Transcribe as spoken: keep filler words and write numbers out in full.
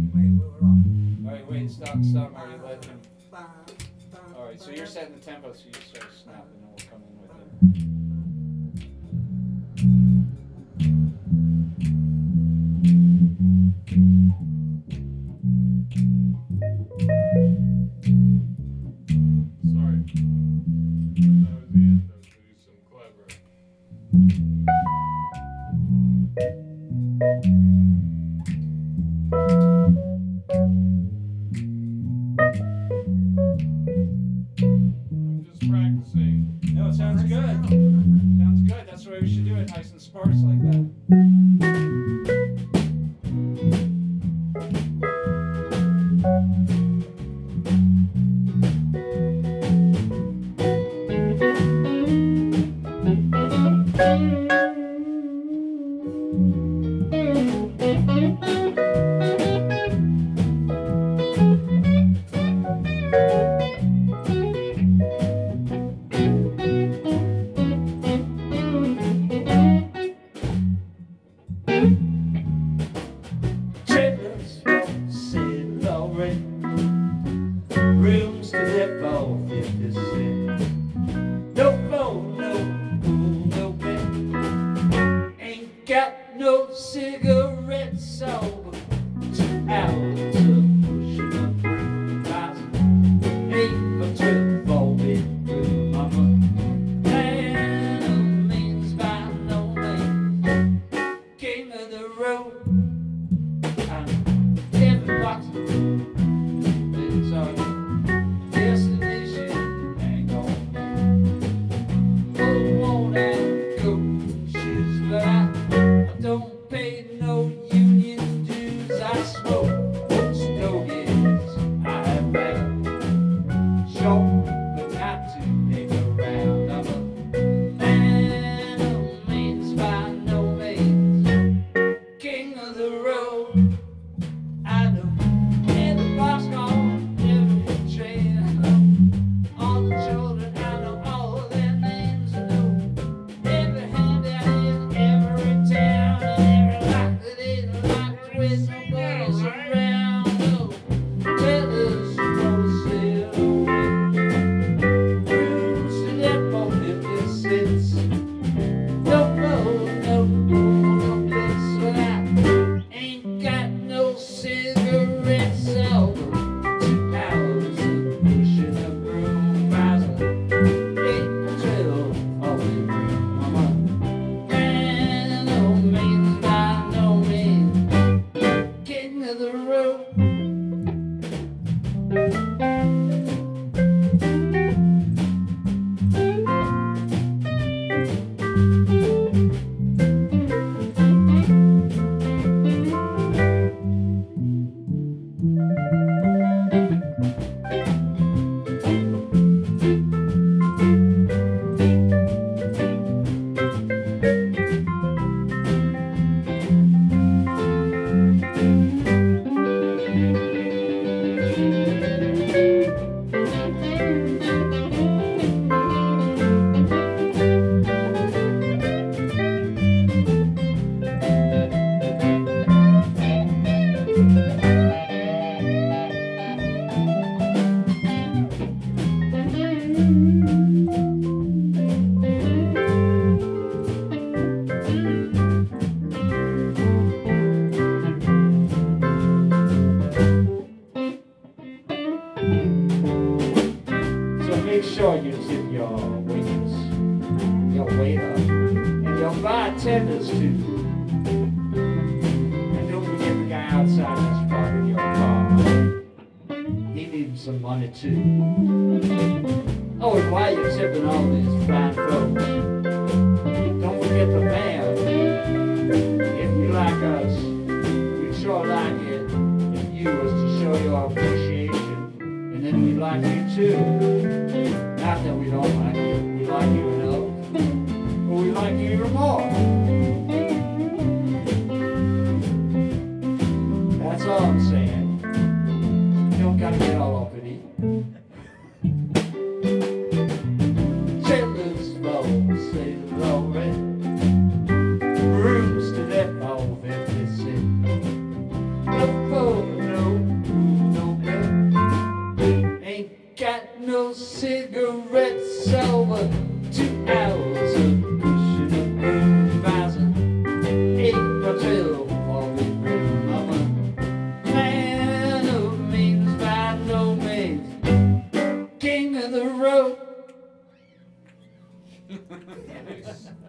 Alright, wait, stop, stop, Marty, let him. Alright, so you're setting the tempo, so you start snapping, and we'll come in with it. Sorry. That was the end. I was going to do some clever. I'm just practicing. No, it sounds good. Sounds good. That's the way we should do it, nice and sparse like that. Trailers for sale already. Rooms to live for fifty cents. No phone, no pool, no bed. Ain't got no cigarettes, so two hours of pushing up through miles. Eight for twelve, four bedroom mama. And means by no means king of the road. I'm Devin Watson. It's our destination. Hang on. Oh, won't have coaches, but I, I don't pay no union dues. I smoke stogies. I have had short, but not to make around. I'm a man of means by no means king of the road. I know every boxcar, every train. I know all the children. I know all their names. I know every hand out in every town and every lock that ain't locked with nobody's around. No, tell us for sale. Rooms to live for fifty cents. No road, no pool, no bliss, but I ain't got no cigarettes. So two hours of pushing a broom, rising eight to twelve, all the room, mama. And no means by no means king of the road. So make sure you tip your waiters, your waiter, and your bartenders too. And don't forget the guy outside that's parking your car. He needs some money too. Oh, and while you're tipping all these fine folks, don't forget the band. If you like us, we'd sure like it if you was to show your appreciation. And then we like you too. Not that we don't like you, we like you enough, but we like you even more. That's all I'm saying. You don't gotta get all uppity. Trailers for sale already. Rooms to let all fifty cents. No phone, no those cigarettes over two hours of pushing a groove as an eight by twelve for the rhythm of a man of means by no means king of the road.